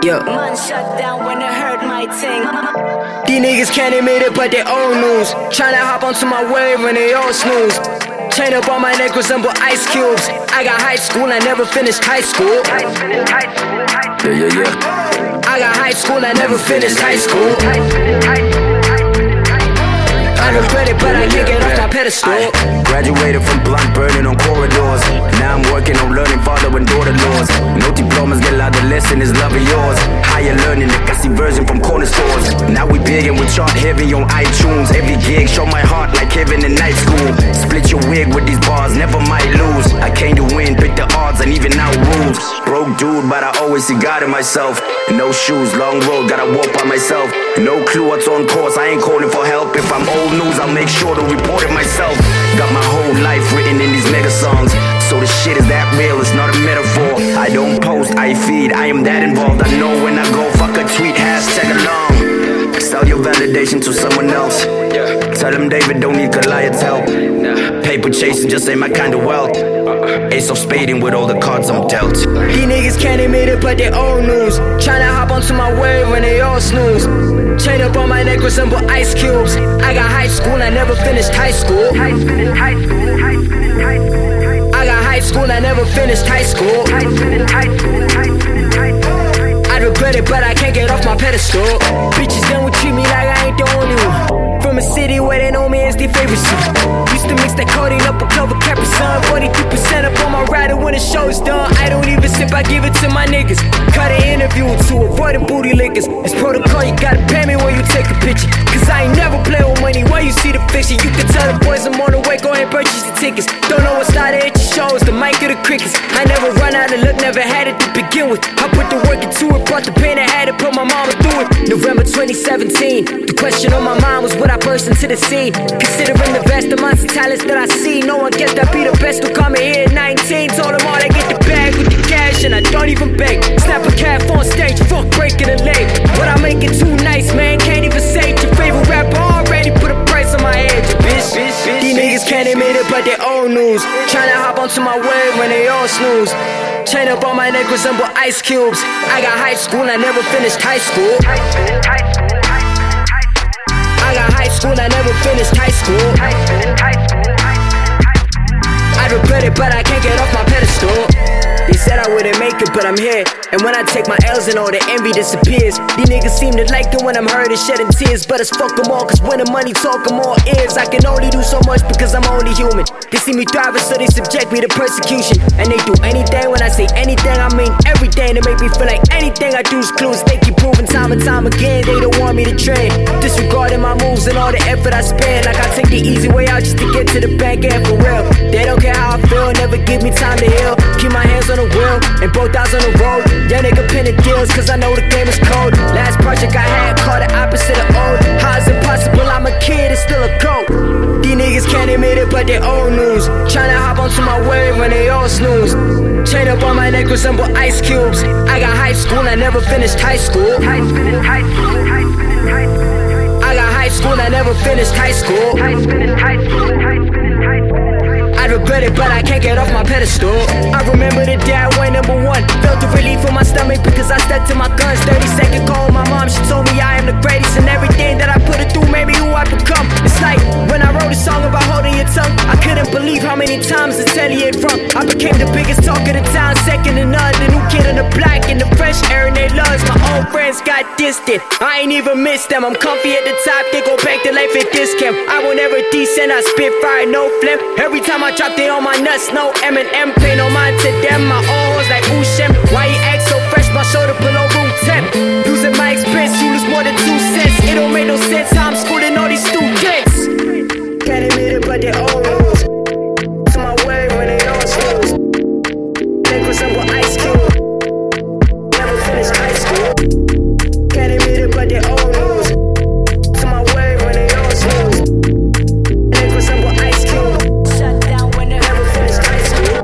Yo. Man shut down when I heard my ting. These niggas can't admit it, but they old news. Tryna hop onto my wave when they all snooze. Chain up on my neck resemble ice cubes. I got high school, I never finished high school. Yeah. I got high school, I never finished high school. I regret it, but I can't get off my pedestal. Graduated from blunt burning on corridors. Now I'm working on learning father and daughter laws. No diplomas, get out the lesson is love of yours. Higher learning, the gassy version from corner stores. Now we big and we chart heavy on iTunes. Every gig, show my heart like heaven in night school. Split your wig with these bars, never might lose. I came to win, pick the odds and even out rules. Broke dude, but I always see God in myself. No shoes, long road, gotta walk by myself. No clue what's on course, I ain't calling for help. If I'm old news, I'll make sure to report it myself. Got my whole life written in these mega songs. So the shit is that real, it's not a metaphor. I don't post, I feed, I am that involved. I know when I go, fuck a tweet, hashtag along. Sell your validation to someone else. Tell them David don't need Goliath's help. Paper chasing just ain't my kind of wealth. Ace of spading with all the cards I'm dealt. These niggas can't admit it, but they old news. Tryna hop onto my wave when they all snooze. Chain up on my neck resemble ice cubes. I got high school, I never finished high school. I got high school, I never finished high school. I regret it, but I can't get off my pedestal. Bitches done would treat me like I ain't the only one. From a city where they know me as their favorite son. Used to mix that codeine up with Clover Capri Sun. 43% up on my rider when the show's done. I don't even sip, I give it to my niggas. Cut an interview to avoid the booty lickers. It's protocol, you gotta pay me when you take a picture. Cause I ain't never play with money when you see the fiction. You can tell the boys I'm on the way, go ahead and purchase the tickets. Don't know what started at your shows, the mic or the crickets. I never run out of luck, never had it to begin with. I put the work into it, brought the pain I had to put my mama through it. November 2017, the question on my mind was would I burst into the scene? Considering the vast amounts of talents that I see, no one gets that be the best who come in here at 19. Told them all I get the bag with the cash and I don't even beg. Snap a calf on stage, fuck breaking a leg. But I make it too nice, man, can't even say it. Your favorite rapper already put a price on my head, bitch. These niggas can't admit it, but they old news. Tryna hop onto my wave when they all snooze. Chain up on my neck resemble ice cubes. I got high school, I never finished high school. I got high school, I never finished high school. I regret it, but I can't get off my pedestal. They said I wouldn't make it, but I'm here. And when I take my L's and all the envy disappears. These niggas seem to like it when I'm hurt and shedding tears. But it's fuck them all, cause when the money talk, I'm all ears. I can only do so much because I'm only human. They see me thriving, so they subject me to persecution. And they do anything when I say anything, I mean everything. To make me feel like anything I do is clues. They keep proving time and time again they don't want me to trade. Disregarding my moves and all the effort I spend. Like I take the easy way out just to get to the bank, and for real. They don't care how I feel, never give me time to heal. Keep my hands on the wheel and both eyes on the road. Young nigga pinning deals cause I know the game is cold. Last project I had called the opposite of old. How is it possible I'm a kid and still a goat? These niggas can't admit it, but they old news. Tryna hop onto my wave when they all snooze. Chain up on my neck resemble ice cubes. I got high school, I never finished high school. I got high school, I never finished high school. I regret it, but I can't get off my pedestal. I remember the day I went #1. Felt the relief in my stomach because I stuck to my guns. 30-second call, my mom, she told me I am the greatest. And everything that I put her through made me who I become. It's like when I wrote a song about holding your tongue. I couldn't believe how many times the telly had rung. I became the biggest talk of the town, second to none. The new kid on the block in the fresh air and they loves. My old friends got distant, I ain't even miss them. I'm comfy at the top, they go back to life at this camp. I will never descend, I spit fire, no flip. Every time I drop, they on my nuts, no M&M, pay no mind to them. My own hoes like Ushem, why you